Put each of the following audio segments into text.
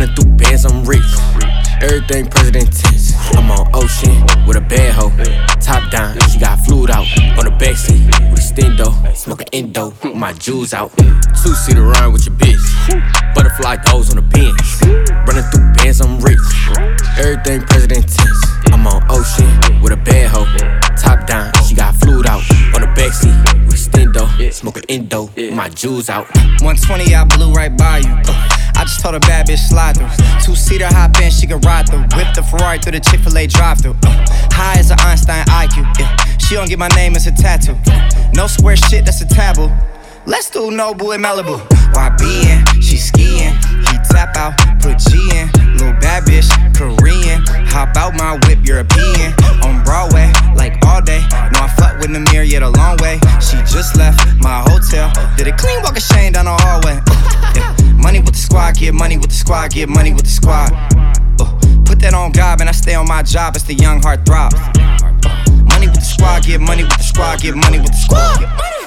Running through bands, I'm rich. Everything president tense. I'm on ocean with a bad hoe. Top down, she got fluid out. On the backseat with a stendo. Smoking endo, with my jewels out. Two-seater ride with your bitch. Butterfly toes on the bench. Running through bands, I'm rich. Everything president tense. I'm on ocean with a bad hoe. Top down, she got fluid out. On the backseat with a stendo. Smoking endo, with my jewels out. 120, I blew right by you. I just told a bad bitch slide through. Two-seater hop in, she can ride through. Whip the Ferrari through the Chick-fil-A drive-through. High as an Einstein IQ. Yeah. She don't get my name as a tattoo. No square shit, that's a taboo. Let's do Noble in Malibu. YBN, she skiing. He tap out, put G in. Little bad bitch, Korean. Hop out my whip, European. On Broadway, like all day. No, I fuck with Namir, yeah, the long way. She just left my hotel. Did a clean walk of shame down the hallway. Yeah. Money with the squad, get money with the squad, get money with the squad. Put that on God, and I stay on my job, it's the young heart throb. Money with the squad, get money with the squad, get money with the squad.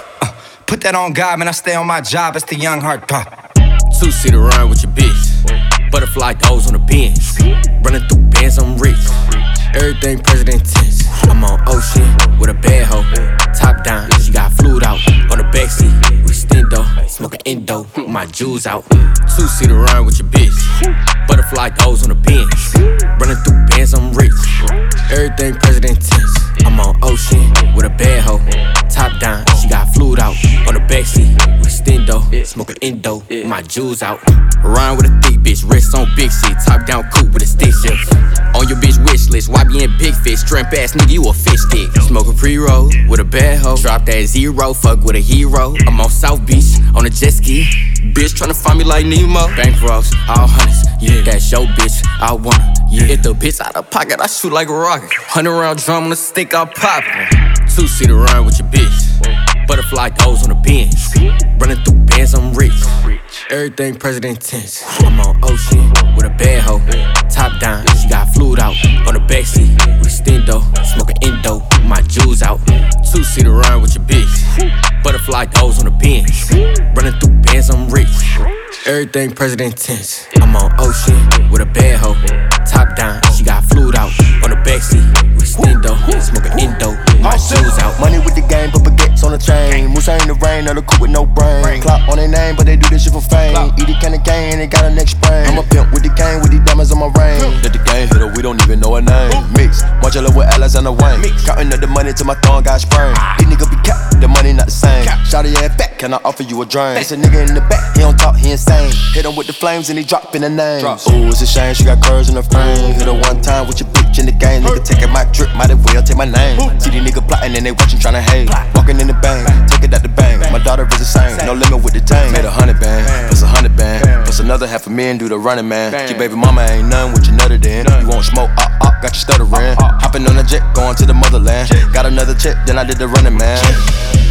Put that on God, man, I stay on my job, it's the young heart throb. Two-seater ride with your bitch. Butterfly toes on the bench. Running through bands, I'm rich. Everything president tense. I'm on ocean with a bad hoe. Top down, she got fluid out. On the backseat with stendo. Smoking endo, with my jewels out. Two-seater ride with your bitch. Butterfly toes on the bench. Running through bands, I'm rich. Everything president tense. I'm on ocean with a bad hoe. Top down, she got fluid out. On the backseat with stendo. Smoking endo, with my jewels out. Ride with a thick bitch, rest on big shit. Top down coupe with a stick shift. On your bitch wish list, why be in big fish? Shrimp ass nigga, you a fish stick. Smoking pre-roll with a bad hoe. Drop that zero, fuck with a hero. I'm on South Beach, on a jet ski. Bitch tryna find me like Nemo. Bank rocks, all hundreds, yeah. That's your bitch, I want her, yeah. If the bitch out of pocket, I shoot like a rocket. 100-round drum on the stick, I pop it. Two-seater ride with your bitch. Butterfly toes on the bench. Running through bands, I'm rich. Everything president tense. I'm on ocean with a bad hoe. Top down, she got fluid out. On the backseat with stendo. Smoking endo, with my jewels out. Two-seater ride with your bitch. Butterfly toes on the bench. Running through bands, I'm rich. Everything president tense. I'm on ocean with a bad hoe. Top down, she got fluid out. On the backseat with stendo. Smoking endo, with my jewels out. Money with the game, but baguettes on the chain. Moose ain't the rain, or the coupe with no brain. Clock on their name, but they do this shit for fame. Eat it kind of game, they got a next sprain. I'm a pimp with the cane, with the diamonds on my ring. Let the game hit her, we don't even know her name. Mix, Marcella with Alexander Wayne. Counting up the money till my thumb got sprained. These niggas be capped, the money not the same. Shout your ass back, can I offer you a drink? It's a nigga in the back, he don't talk, he insane. Hit him with the flames and he dropping the names. Ooh, it's a shame she got curves in her frame. Hit her one time with your bitch in the game. Nigga taking my drip, might as well take my name. See these niggas plotting and they watching tryna hate. Walking in the bank, take it out the bank. My daughter is the same, no limit with the tank. Made 100 band, plus 100 band, plus another $500,000 do the running man. Your baby mama ain't none with your nutter then. You won't smoke, got you stuttering. Hopping on a jet, going to the motherland. Got another check, then I did the running man.